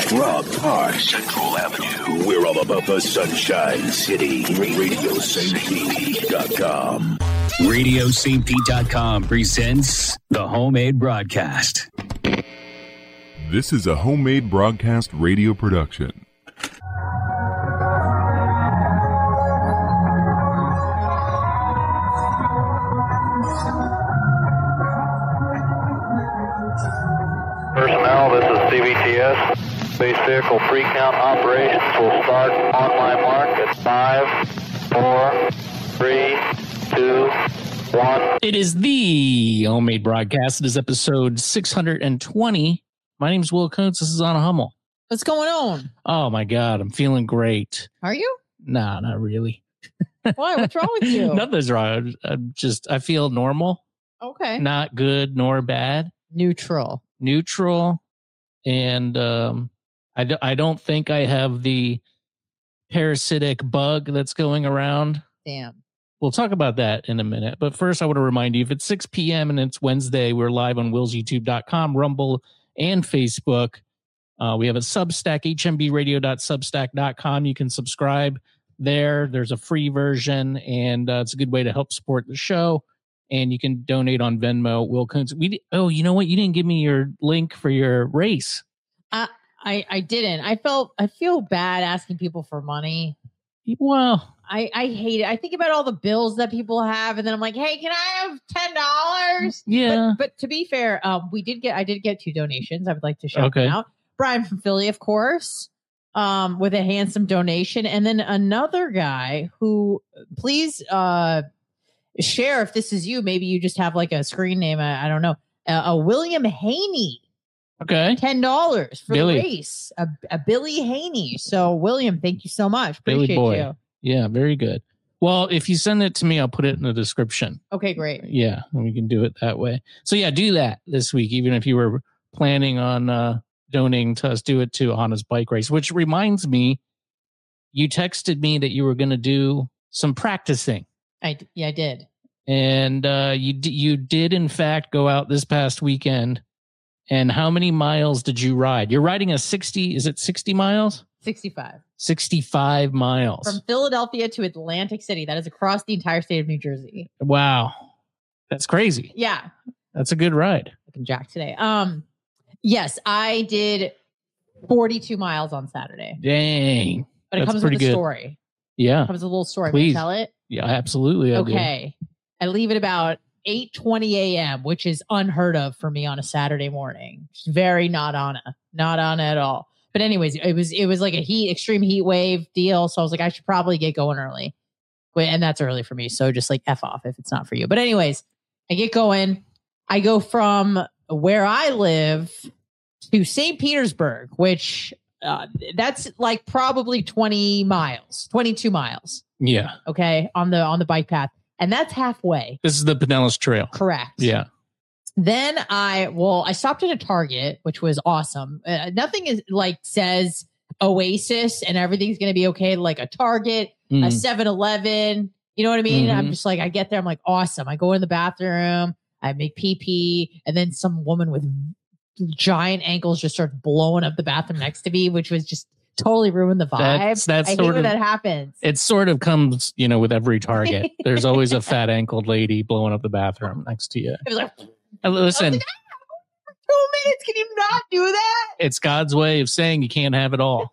Rob Park, Central Avenue. We're all about the Sunshine City. RadioSaintPete.com. RadioSaintPete.com presents the Homemade Broadcast. This is a Homemade Broadcast radio production. Personnel, this is CBTS. Space vehicle pre-count operations will start on my mark at 5, 4, 3, 2, 1. It is the Homemade Broadcast. It is episode 620. My name's Will Kuntz. This is Anna Hummel. What's going on? Oh my God, I'm feeling great. Are you? Nah, not really. Why? What's wrong with you? Nothing's wrong. I feel normal. Okay. Not good nor bad. Neutral. And I don't think I have the parasitic bug that's going around. Damn. We'll talk about that in a minute. But first, I want to remind you, if it's 6 p.m. and it's Wednesday, we're live on willsyoutube.com, Rumble, and Facebook. We have a Substack, hmbradio.substack.com. You can subscribe there. There's a free version, and it's a good way to help support the show. And you can donate on Venmo. Will Kuntz. You know what? You didn't give me your link for your race. I didn't. I feel bad asking people for money. Well, I hate it. I think about all the bills that people have, and then I'm like, hey, can I have $10? Yeah. But to be fair, I did get 2 donations. I would like to shout them out. Brian from Philly, of course, with a handsome donation, and then another guy who, please share if this is you. Maybe you just have like a screen name. I don't know. A William Haney. Okay. $10 for Billy. the race. A Billy Haney. So, William, thank you so much. Appreciate Billy boy. you. Yeah, very good. Well, if you send it to me, I'll put it in the description. Okay, great. Yeah, and we can do it that way. So yeah, do that this week. Even if you were planning on donating to us, do it to Anna's bike race. Which reminds me, you texted me that you were going to do some practicing. I did. And you did in fact go out this past weekend. And how many miles did you ride? You're riding is it 60 miles? 65. 65 miles. From Philadelphia to Atlantic City. That is across the entire state of New Jersey. Wow. That's crazy. Yeah. That's a good ride. Looking jacked today. Yes, I did 42 miles on Saturday. Dang. But it comes with a story. Yeah. It comes with a little story. Please. Can I tell it? Yeah, absolutely. Okay. I leave at about 8:20 a.m., which is unheard of for me on a Saturday morning. Just very not on at all. But anyways, it was like a extreme heat wave deal. So I was like, I should probably get going early. And that's early for me. So just like F off if it's not for you. But anyways, I get going. I go from where I live to St. Petersburg, which that's like probably 22 miles. Yeah. Okay. On the bike path. And that's halfway. This is the Pinellas Trail. Correct. Yeah. Then I stopped at a Target, which was awesome. Nothing is like says Oasis and everything's going to be okay. Like a Target, a 7-Eleven, you know what I mean? Mm-hmm. I'm just like, I get there. I'm like, awesome. I go in the bathroom, I make pee, and then some woman with giant ankles just starts blowing up the bathroom next to me, which was just totally ruined the vibe. That's I hate when that happens. It sort of comes, with every Target. There's always a fat ankled lady blowing up the bathroom next to you. It was like, listen, 2 minutes. Can you not do that? It's God's way of saying you can't have it all.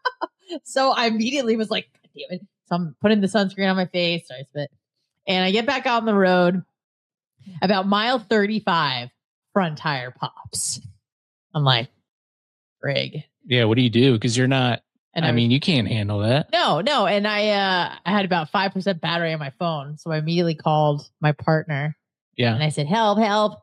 So I immediately was like, God damn it. So I'm putting the sunscreen on my face. Sorry, spit. And I get back out on the road. About mile 35, front tire pops. I'm like, frig. Yeah, what do you do? Because you're not, And you can't handle that. No. And I had about 5% battery on my phone. So I immediately called my partner. Yeah. And I said, help.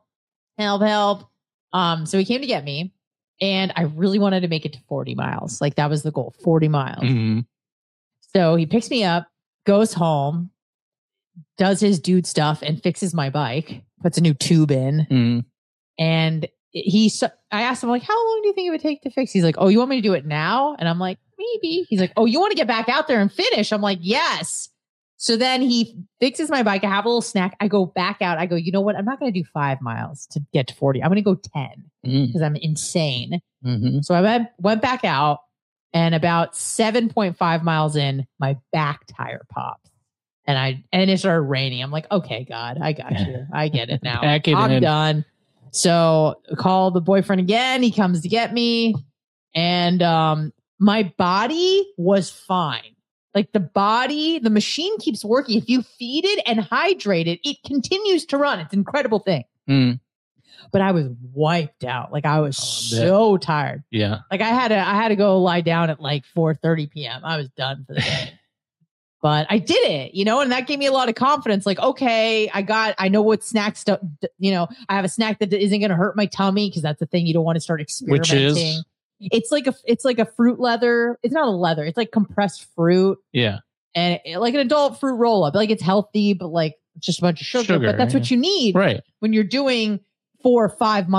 So he came to get me. And I really wanted to make it to 40 miles. Like that was the goal, 40 miles. Mm-hmm. So he picks me up, goes home, does his dude stuff and fixes my bike, puts a new tube in. Mm-hmm. And I asked him, like, how long do you think it would take to fix? He's like, oh, you want me to do it now? And I'm like, maybe. He's like, oh, you want to get back out there and finish? I'm like, yes. So then he fixes my bike. I have a little snack. I go back out. I go, you know what? I'm not going to do 5 miles to get to 40. I'm going to go 10 because I'm insane. Mm-hmm. So I went back out, and about 7.5 miles in, my back tire popped. And it started raining. I'm like, okay, God, I got you. I get it now. I'm done. So I call the boyfriend again. He comes to get me. And my body was fine. Like the machine keeps working. If you feed it and hydrate it, it continues to run. It's an incredible thing. Mm. But I was wiped out. Like I was so tired. Yeah. Like I had to go lie down at like 4:30 p.m. I was done for the day. But I did it, and that gave me a lot of confidence. Like, okay, I know what snack stuff, I have a snack that isn't going to hurt my tummy, because that's the thing you don't want to start experimenting. Which is? It's like a fruit leather. It's not a leather. It's like compressed fruit. Yeah. And like an adult fruit roll up. Like it's healthy, but like just a bunch of sugar. But that's what you need when you're doing 4 or 5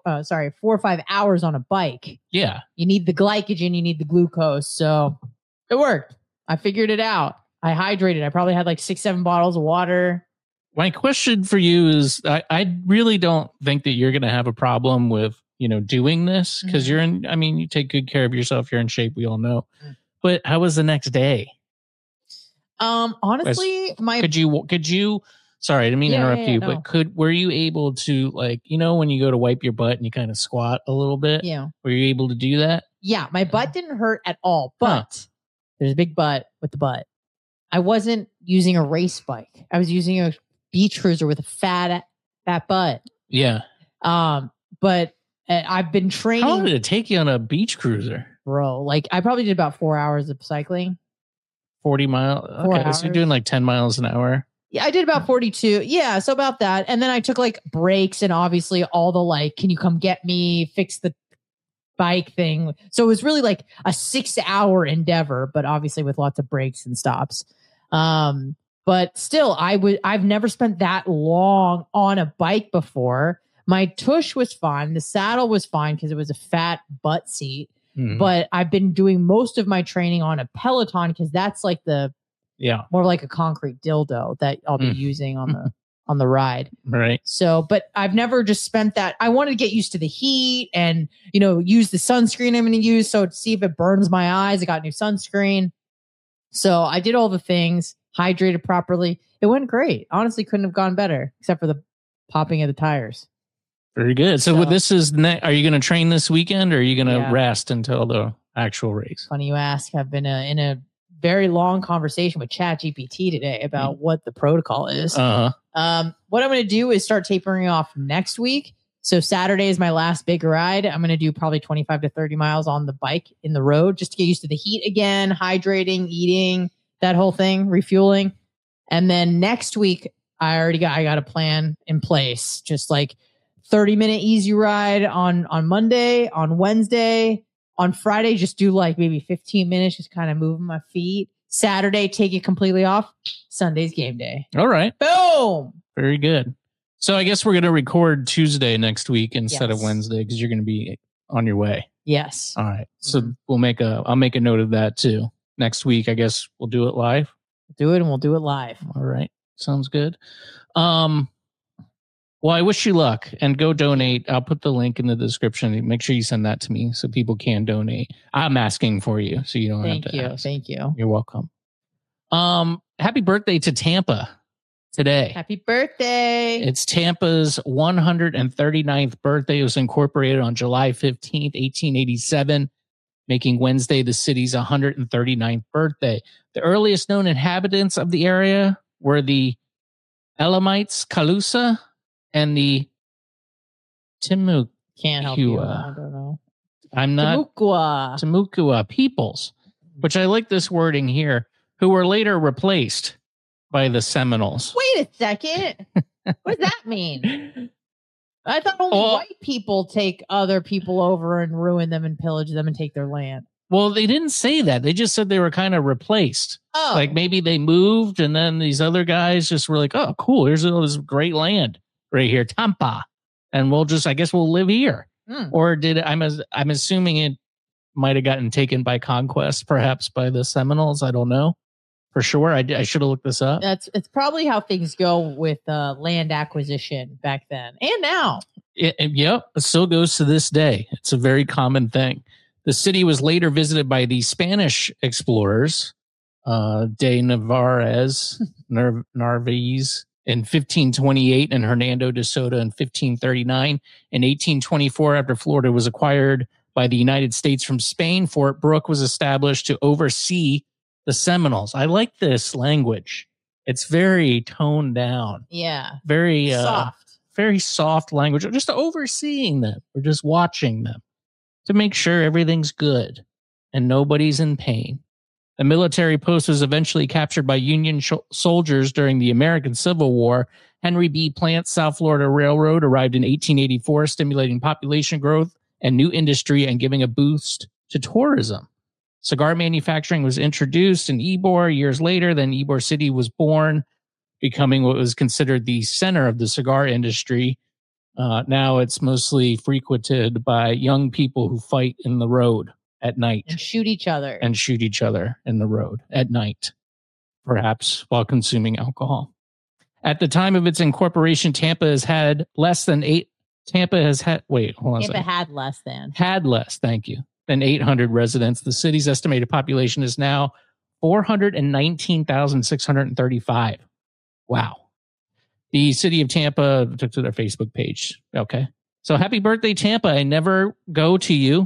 hours on a bike. Yeah. You need the glycogen, you need the glucose. So it worked. I figured it out. I hydrated. I probably had like 6-7 bottles of water. My question for you is, I really don't think that you're going to have a problem with, doing this, because you take good care of yourself. You're in shape. We all know. But how was the next day? Honestly, could you, sorry, I didn't mean to interrupt you, but were you able to, like, when you go to wipe your butt and you kind of squat a little bit? Yeah. Were you able to do that? Yeah. My butt didn't hurt at all, but there's a big but with the butt. I wasn't using a race bike. I was using a beach cruiser with a fat butt. Yeah. But I've been training. How long did it take you on a beach cruiser? Bro, like I probably did about 4 hours of cycling. 40 miles? Okay, so you're doing like 10 miles an hour? Yeah, I did about 42. Yeah, so about that. And then I took like breaks, and obviously all the like, can you come get me, fix the bike thing. So it was really like a 6-hour endeavor, but obviously with lots of breaks and stops. But still, I've never spent that long on a bike before. My tush was fine. The saddle was fine because it was a fat butt seat. Mm-hmm. But I've been doing most of my training on a Peloton, because that's like more like a concrete dildo that I'll be using on the ride. Right. So, but I've never just spent that. I wanted to get used to the heat and, use the sunscreen I'm going to use. So to see if it burns my eyes, I got new sunscreen. So I did all the things, hydrated properly. It went great. Honestly, couldn't have gone better, except for the popping of the tires. Very good. So this is, are you going to train this weekend, or are you going to rest until the actual race? Funny you ask. I've been in a very long conversation with ChatGPT today about what the protocol is. Uh-huh. What I'm going to do is start tapering off next week. So Saturday is my last big ride. I'm going to do probably 25 to 30 miles on the bike in the road, just to get used to the heat again, hydrating, eating, that whole thing, refueling. And then next week, I got a plan in place, just like 30-minute easy ride on Monday, on Wednesday, on Friday, just do like maybe 15 minutes, just kind of moving my feet. Saturday, take it completely off. Sunday's game day. All right. Boom. Very good. So I guess we're going to record Tuesday next week instead of Wednesday, because you're going to be on your way. Yes. All right. So I'll make a note of that too. Next week, I guess we'll do it live. Do it, and we'll do it live. All right. Sounds good. Well, I wish you luck, and go donate. I'll put the link in the description. Make sure you send that to me so people can donate. I'm asking for you, so you don't have to ask. Thank you. You're welcome. Happy birthday to Tampa today. Happy birthday. It's Tampa's 139th birthday. It was incorporated on July 15th, 1887, making Wednesday the city's 139th birthday. The earliest known inhabitants of the area were the Elamites, Calusa, and the Timucua. Can't help you. I don't know. I'm not. Timucua peoples, which I like this wording here, who were later replaced by the Seminoles. Wait a second. What does that mean? I thought only white people take other people over and ruin them and pillage them and take their land. Well, they didn't say that. They just said they were kind of replaced. Oh. Like maybe they moved and then these other guys just were like, oh, cool. Here's all this great land right here, Tampa. And I guess we'll live here. Or I'm assuming it might have gotten taken by conquest, perhaps by the Seminoles. I don't know. for sure. I should have looked this up. It's probably how things go with land acquisition back then and now. Yep, it still goes to this day. It's a very common thing. The city was later visited by the Spanish explorers, de Narvaez in 1528 and Hernando de Soto in 1539. In 1824, after Florida was acquired by the United States from Spain, Fort Brooke was established to oversee the Seminoles. I like this language. It's very toned down. Yeah. Very soft. Very soft language. Just overseeing them. We're just watching them to make sure everything's good and nobody's in pain. The military post was eventually captured by Union soldiers during the American Civil War. Henry B. Plant's South Florida Railroad arrived in 1884, stimulating population growth and new industry and giving a boost to tourism. Cigar manufacturing was introduced in Ybor years later. Then Ybor City was born, becoming what was considered the center of the cigar industry. Now it's mostly frequented by young people who fight in the road at night. And shoot each other. In the road at night, perhaps while consuming alcohol. At the time of its incorporation, Tampa had less than 800 residents. The city's estimated population is now 419,635. Wow. The city of Tampa took to their Facebook page. Okay. So happy birthday, Tampa. I never go to you,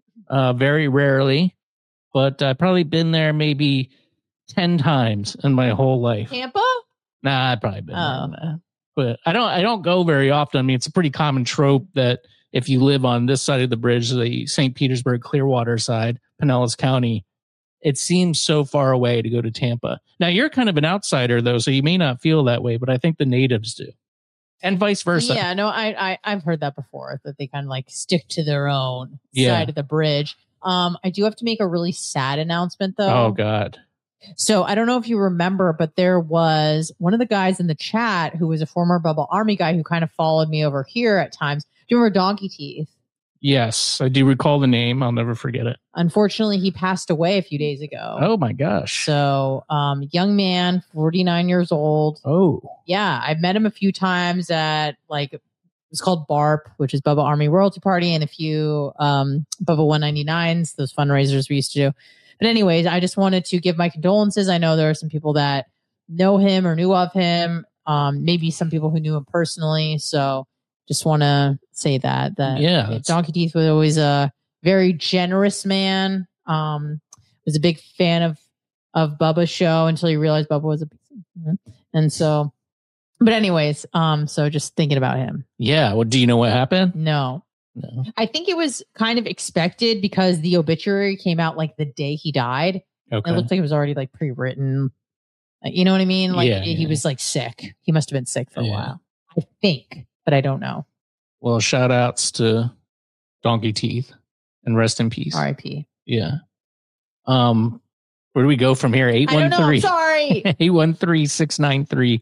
very rarely, but I've probably been there maybe 10 times in my whole life. Tampa? Nah, I've probably been there. But I don't go very often. I mean, it's a pretty common trope that if you live on this side of the bridge, the St. Petersburg, Clearwater side, Pinellas County, it seems so far away to go to Tampa. Now, you're kind of an outsider, though, so you may not feel that way, but I think the natives do. And vice versa. Yeah, no, I've heard that before, that they kind of like stick to their own side of the bridge. I do have to make a really sad announcement, though. Oh, God. So I don't know if you remember, but there was one of the guys in the chat who was a former Bubba Army guy who kind of followed me over here at times. Do you remember Donkey Teeth? Yes, I do recall the name. I'll never forget it. Unfortunately, he passed away a few days ago. Oh, my gosh. So young man, 49 years old. Oh. Yeah, I've met him a few times at it's called BARP, which is Bubba Army Royalty Party, and a few Bubba 199s, those fundraisers we used to do. But anyways, I just wanted to give my condolences. I know there are some people that know him or knew of him, maybe some people who knew him personally. So just want to say that Donkey Teeth was always a very generous man. Was a big fan of Bubba's show until he realized Bubba was a and so. But anyways, so just thinking about him. Yeah. Well, do you know what happened? No. I think it was kind of expected because the obituary came out like the day he died. Okay. It looked like it was already like pre-written. You know what I mean? Like he was like sick. He must have been sick for a while. I think, but I don't know. Well, shout outs to Donkey Teeth and rest in peace. R.I.P. Yeah. Where do we go from here? 813. Sorry. 813-693-2124,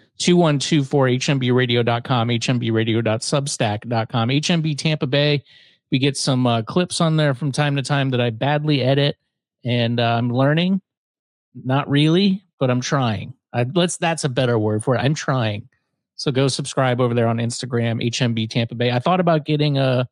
hmbradio.com, hmbradio.substack.com, HMB Tampa Bay. We get some clips on there from time to time that I badly edit, and I'm learning. Not really, but I'm trying. That's a better word for it. I'm trying. So go subscribe over there on Instagram, HMB Tampa Bay. I thought about getting a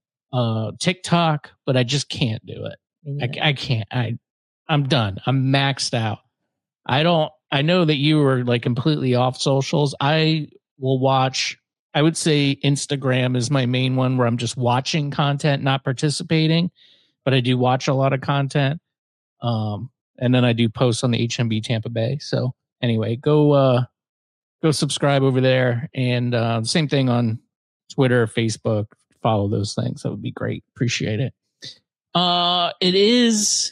TikTok, but I just can't do it. I can't. I'm done. I'm maxed out. I know that you were like completely off socials. I will watch, I would say Instagram is my main one where I'm just watching content, not participating, but I do watch a lot of content. And then I do posts on the HMB Tampa Bay. So anyway, go subscribe over there. And same thing on Twitter, Facebook, follow those things. That would be great. Appreciate it. It is.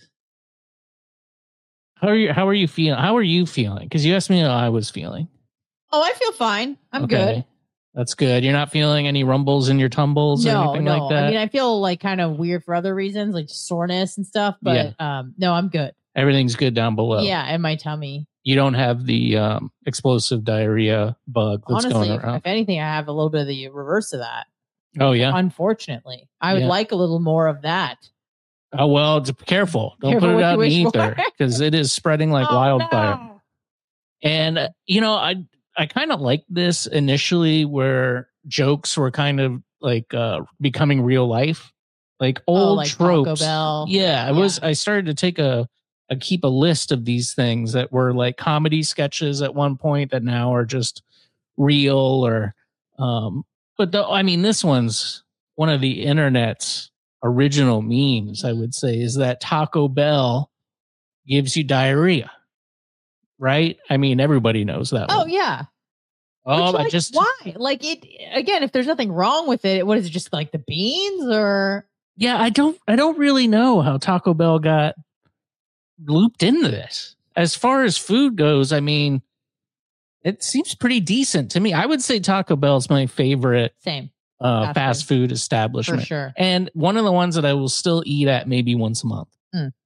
How are you feeling? How are you feeling? Because you asked me how I was feeling. Oh, I feel fine. I'm good. That's good. You're not feeling any rumbles in your tumbles or anything like that? I mean, I feel like kind of weird for other reasons, like soreness and stuff. But no, I'm good. Everything's good down below. Yeah, and my tummy. You don't have the explosive diarrhea bug that's Honestly, going around. If anything, I have a little bit of the reverse of that. Oh, yeah? Unfortunately. I would like a little more of that. Oh, well, careful. Don't Careful put what it out you in the wish for. ether because it is spreading like wildfire. No. And, I kind of liked this initially where jokes were kind of like becoming real life, like old like tropes. Taco Bell. Yeah, I started to take keep a list of these things that were like comedy sketches at one point that now are just real or, this one's one of the internet's original memes, I would say, is that Taco Bell gives you diarrhea. Right? I mean, everybody knows that. Oh one. yeah. Oh, Which, why? Like it again, if there's nothing wrong with it, what is it, just like the beans or yeah, I don't really know how Taco Bell got looped into this. As far as food goes, I mean, it seems pretty decent to me. I would say Taco Bell is my favorite same fast food establishment. for sure. And one of the ones that I will still eat at maybe once a month.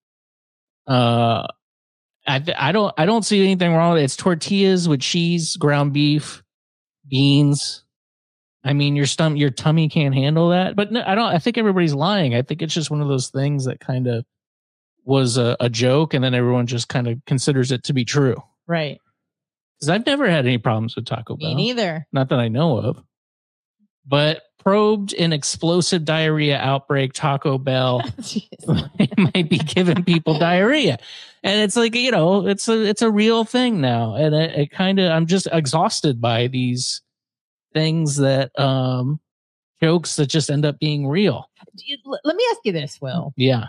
I don't see anything wrong with it. It's tortillas with cheese, ground beef, beans. I mean, your tummy can't handle that. But no, I think everybody's lying. I think it's just one of those things that kind of was a joke, and then everyone just kind of considers it to be true. Right. Because I've never had any problems with Taco Bell. Me neither. Not that I know of. But probed in explosive diarrhea outbreak, Taco Bell might be giving people diarrhea. And it's like, it's a real thing now. And it kind of, I'm just exhausted by these things that, jokes that just end up being real. Let me ask you this, Will. Yeah.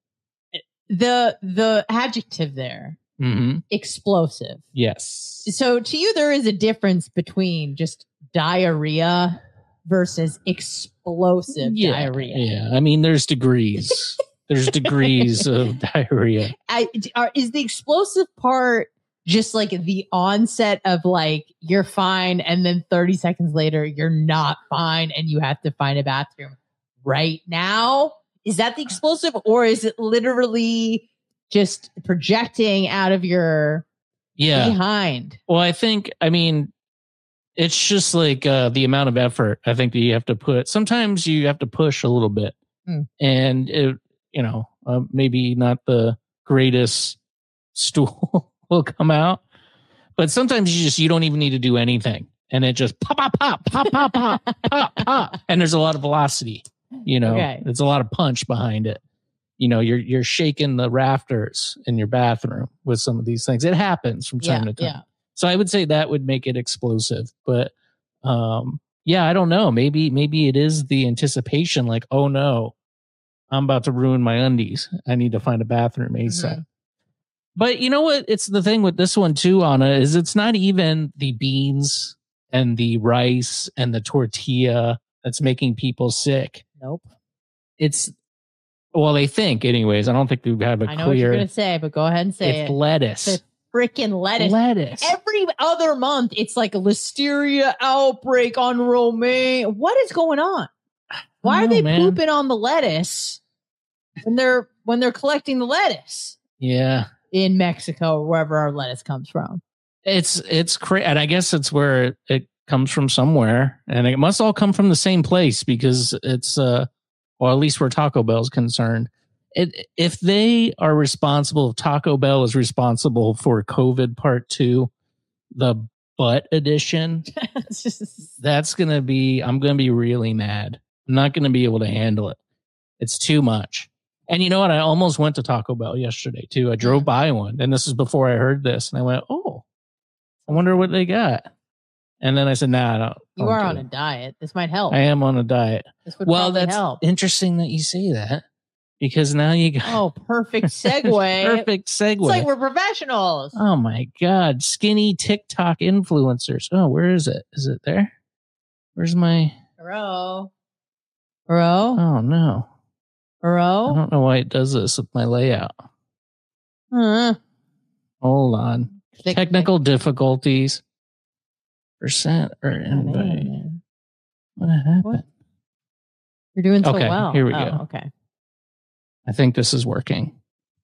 The adjective there, explosive. Yes. So to you, there is a difference between just diarrhea versus explosive diarrhea. Yeah. I mean, there's degrees. There's degrees of diarrhea. Is the explosive part just like the onset of like, you're fine, and then 30 seconds later, you're not fine, and you have to find a bathroom right now? Is that the explosive, or is it literally just projecting out of your behind? Well, I mean, it's just like the amount of effort I think that you have to put. Sometimes you have to push a little bit, and it, maybe not the greatest stool will come out, but sometimes you don't even need to do anything, and it just pop, pop, pop, pop, pop, pop, pop, pop, and there's a lot of velocity. There's a lot of punch behind it. You're shaking the rafters in your bathroom with some of these things. It happens from time to time. Yeah. So I would say that would make it explosive. But I don't know. Maybe it is the anticipation, like, oh no, I'm about to ruin my undies. I need to find a bathroom ASAP. But you know what? It's the thing with this one too, Anna, is it's not even the beans and the rice and the tortilla that's making people sick. Nope. They think anyways. I don't think we have a clear. I know what you're going to say, but go ahead and say it's lettuce. It's freaking lettuce. Every other month, it's like a listeria outbreak on romaine. What is going on? Why are they pooping on the lettuce when they're collecting the lettuce? Yeah. In Mexico or wherever our lettuce comes from. It's crazy. And I guess it's where it comes from somewhere. And it must all come from the same place because it's, at least where Taco Bell is concerned. If they are responsible, if Taco Bell is responsible for COVID Part 2, the butt edition, I'm going to be really mad. I'm not going to be able to handle it. It's too much. And you know what? I almost went to Taco Bell yesterday too. I drove by one, and this is before I heard this, and I went, "Oh, I wonder what they got." And then I said, "Nah, I don't." You are on a diet. This might help. I am on a diet. This would probably help. Interesting that you say that, because now you got perfect segue. Perfect segue. It's like we're professionals. Oh my God, skinny TikTok influencers. Oh, where is it? Is it there? Where's my row? Oh no. Row? I don't know why it does this with my layout. Hold on. Technical difficulties. Percent or invite. What happened? What? You're doing so well. Here we go. Okay. I think this is working.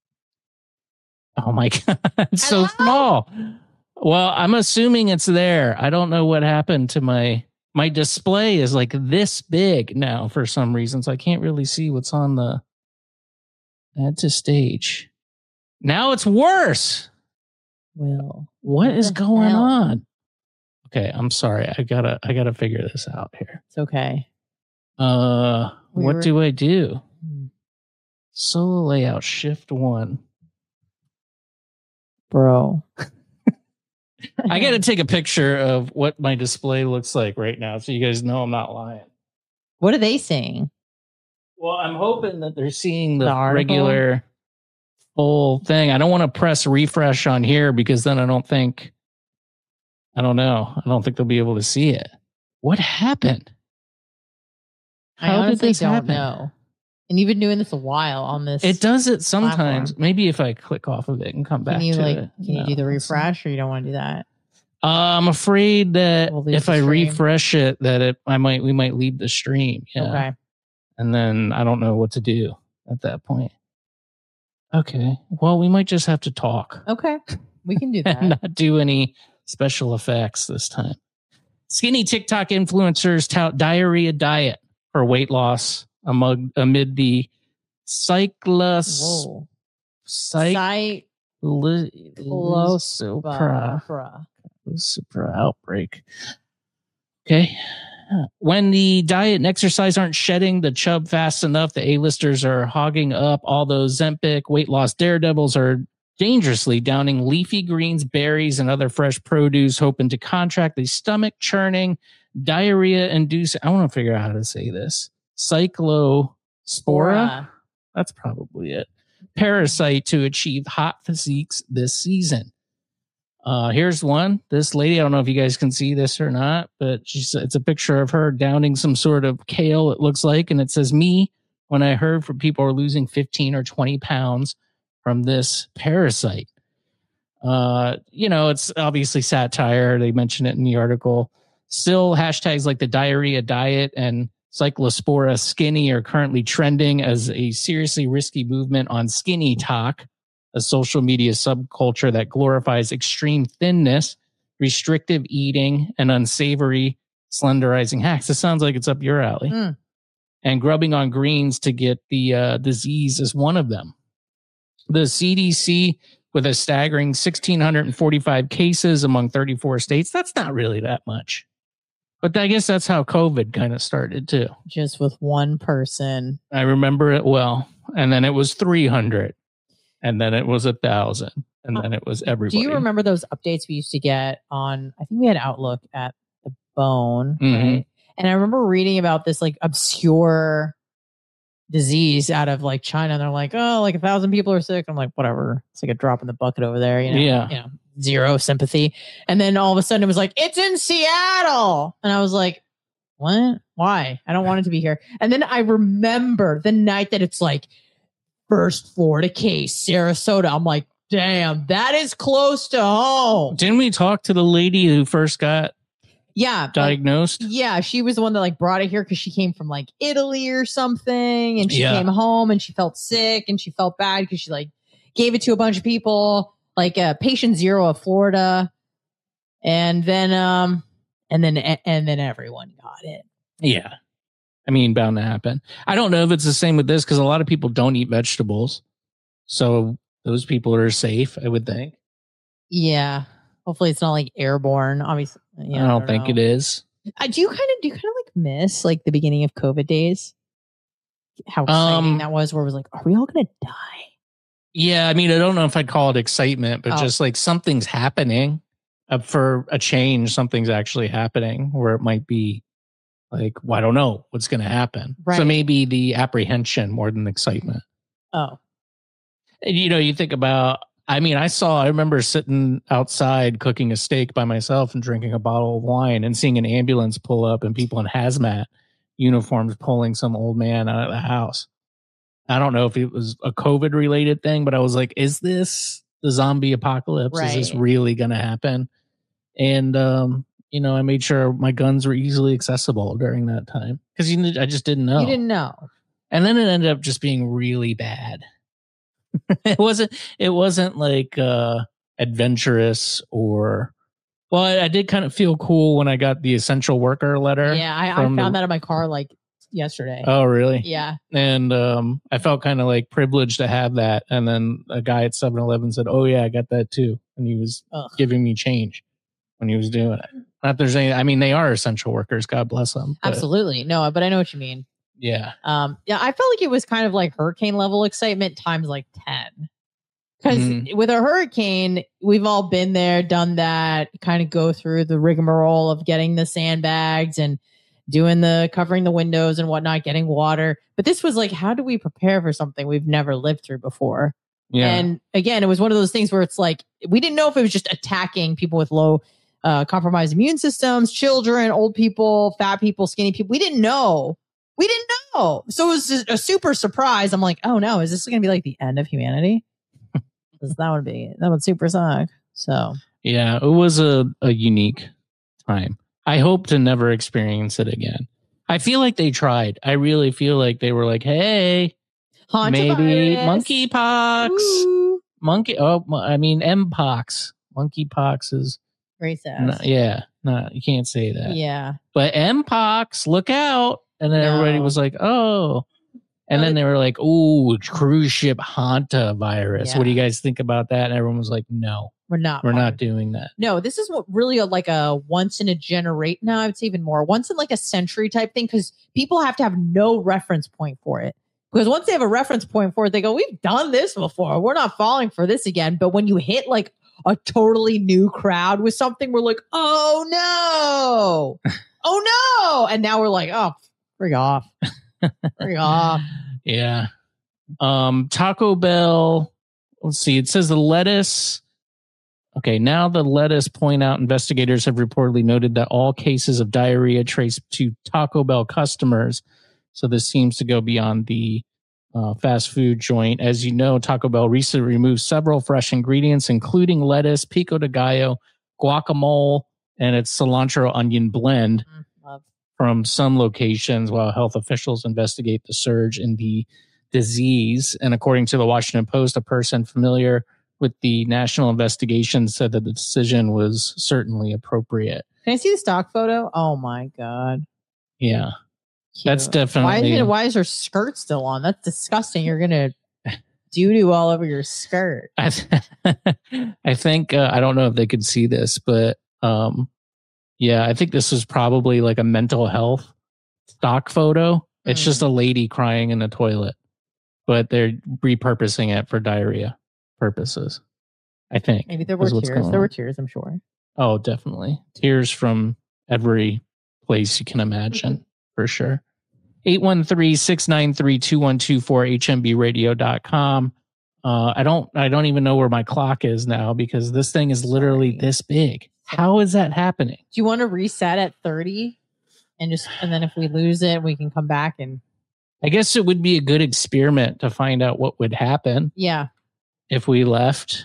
Oh my God. It's so small. Well, I'm assuming it's there. I don't know what happened to my display is like this big now for some reason, so I can't really see what's on the. Add to stage. Now it's worse. Will, What is the going hell? on? Okay, I'm sorry. I gotta figure this out here. It's okay. What do I do? Hmm. Solo layout, shift 1. Bro. I got to take a picture of what my display looks like right now so you guys know I'm not lying. What are they saying? Well, I'm hoping that they're seeing the The article? regular full thing. I don't want to press refresh on here because then I don't think they'll be able to see it. What happened? I honestly don't know. And you've been doing this a while on this. It does it sometimes. platform. Maybe if I click off of it and come back Can you to like? it. Can you do the refresh, or you don't want to do that? I'm afraid that We'll leave if the I stream. refresh it, that we might leave the stream. Yeah. Okay. And then I don't know what to do at that point. Okay. Well, we might just have to talk Okay. We can do and that. not do any special effects this time. Skinny TikTok influencers tout diarrhea diet for weight loss amid the Whoa. Super outbreak. Okay. When the diet and exercise aren't shedding the chub fast enough, the A-listers are hogging up all those Zempic weight loss daredevils are dangerously downing leafy greens, berries, and other fresh produce, hoping to contract the stomach churning, diarrhea-inducing, I want to figure out how to say this, cyclospora? That's probably it. Parasite to achieve hot physiques this season. Here's one. This lady, I don't know if you guys can see this or not, but it's a picture of her downing some sort of kale, it looks like, and it says, me, when I heard from people are losing 15 or 20 pounds from this parasite. It's obviously satire. They mention it in the article. Still, hashtags like the diarrhea diet and cyclospora skinny are currently trending as a seriously risky movement on Skinny Talk, a social media subculture that glorifies extreme thinness, restrictive eating, and unsavory slenderizing hacks. This sounds like it's up your alley. Mm. And grubbing on greens to get the disease is one of them. The CDC, with a staggering 1,645 cases among 34 states, that's not really that much. But I guess that's how COVID kind of started too. Just with one person. I remember it well. And then it was 300. And then it was 1,000. And then it was everybody. Do you remember those updates we used to get on, I think we had Outlook at the Bone, Mhm. right? And I remember reading about this like obscure disease out of like China. And they're like, oh, like 1,000 people are sick. I'm like, whatever. It's like a drop in the bucket over there. Yeah. Zero sympathy. And then all of a sudden it was like, it's in Seattle. And I was like, what? Why? I don't want it to be here. And then I remember the night that it's like first Florida case, Sarasota. I'm like, damn, that is close to home. Didn't we talk to the lady who first got Yeah. diagnosed? Yeah, she was the one that like brought it here because she came from like Italy or something, and she Yeah. came home and she felt sick and she felt bad because she like gave it to a bunch of people, like patient 0 of Florida, and then everyone got it. Yeah. I mean, bound to happen. I don't know if it's the same with this because a lot of people don't eat vegetables. So those people are safe, I would think. Yeah, hopefully it's not like airborne. Obviously, I don't think it is. Do you kind of like miss like the beginning of COVID days? How exciting that was, where it was like, are we all gonna die? Yeah, I mean, I don't know if I'd call it excitement, but Oh. just like something's happening for a change. Something's actually happening where it might be like, well, I don't know what's going to happen. So Right. maybe the apprehension more than excitement. Oh, And, you think about, I remember sitting outside cooking a steak by myself and drinking a bottle of wine and seeing an ambulance pull up and people in hazmat uniforms pulling some old man out of the house. I don't know if it was a COVID related thing, but I was like, is this the zombie apocalypse? Is this Right. really going to happen? And, I made sure my guns were easily accessible during that time because I just didn't know. you didn't know. And then it ended up just being really bad. It wasn't like adventurous or, well, I did kind of feel cool when I got the essential worker letter. Yeah, I from found the- that in my car like yesterday. Oh, really? Yeah. And I felt kind of like privileged to have that. And then a guy at 7-Eleven said, "Oh yeah, I got that too." And he was giving me change when he was doing it. Not there's any. I mean, they are essential workers. God bless them. But, absolutely. No, but I know what you mean. Yeah. Yeah. I felt like it was kind of like hurricane level excitement times like 10. Because with a hurricane, we've all been there, done that, kind of go through the rigmarole of getting the sandbags and doing the covering the windows and whatnot, getting water. But this was like, how do we prepare for something we've never lived through before? Yeah. And again, it was one of those things where it's like, we didn't know if it was just attacking people with low compromised immune systems, children, old people, fat people, skinny people. We didn't know. So it was just a super surprise. I'm like, oh no, is this going to be like the end of humanity? That would super suck. So yeah, it was a unique time. I hope to never experience it again. I feel like they tried. I really feel like they were like, hey, maybe monkeypox. Ooh. Mpox. Monkeypox is racist. You can't say that. Yeah. But Mpox, look out. And then everybody was like, oh. And then they were like, "Ooh, cruise ship Hanta virus. Yeah. What do you guys think about that?" And everyone was like, "No, we're not doing that." No, this is what really like a once in a generation. No, I would say even more once in like a century type thing because people have to have no reference point for it. Because once they have a reference point for it, they go, "We've done this before. We're not falling for this again." But when you hit like a totally new crowd with something, we're like, "Oh no, oh no!" And now we're like, "Oh, frig off." Yeah. Taco Bell. Let's see. It says the lettuce. Okay. Now the lettuce point out investigators have reportedly noted that all cases of diarrhea traced to Taco Bell customers. So this seems to go beyond the fast food joint. As you know, Taco Bell recently removed several fresh ingredients, including lettuce, pico de gallo, guacamole, and its cilantro onion blend. From some locations while health officials investigate the surge in the disease. And according to the Washington Post, a person familiar with the national investigation said that the decision was certainly appropriate. Can I see the stock photo? Oh my God. Yeah. Cute. That's definitely... Why is her skirt still on? That's disgusting. You're going to doo-doo all over your skirt. I think, I don't know if they could see this, but... yeah, I think this is probably like a mental health stock photo. It's just a lady crying in the toilet, but they're repurposing it for diarrhea purposes. I think. Maybe there were tears. There were tears, I'm sure. Oh, definitely. Tears from every place you can imagine, for sure. 813-693-2124, hmbradio.com. I don't even know where my clock is now because this thing is literally this big. How is that happening? Do you want to reset at 30 and then if we lose it, we can come back and... I guess it would be a good experiment to find out what would happen. Yeah. If we left.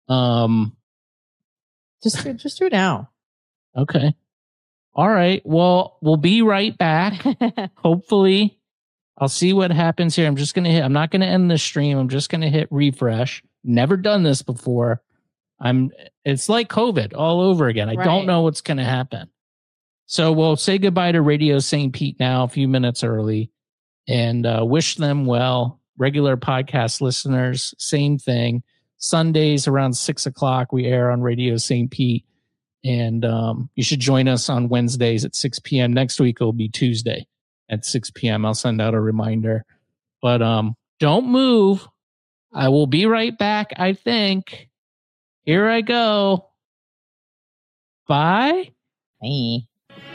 Just do it now. Okay. All right. Well, we'll be right back. Hopefully. I'll see what happens here. I'm not going to end the stream. I'm just going to hit refresh. Never done this before. It's like COVID all over again. I don't know what's going to happen. So we'll say goodbye to Radio St. Pete now, a few minutes early, and wish them well. Regular podcast listeners, same thing. Sundays around 6:00, we air on Radio St. Pete. And you should join us on Wednesdays at 6 p.m. Next week will be Tuesday at 6 p.m. I'll send out a reminder. But don't move. I will be right back, I think. Here I go. Bye. Hey.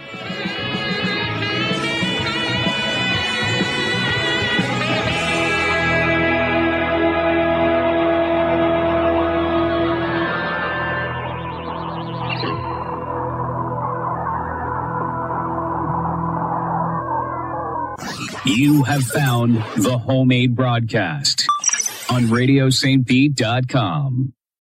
You have found the Homemade Broadcast on RadioSt.Pete.com.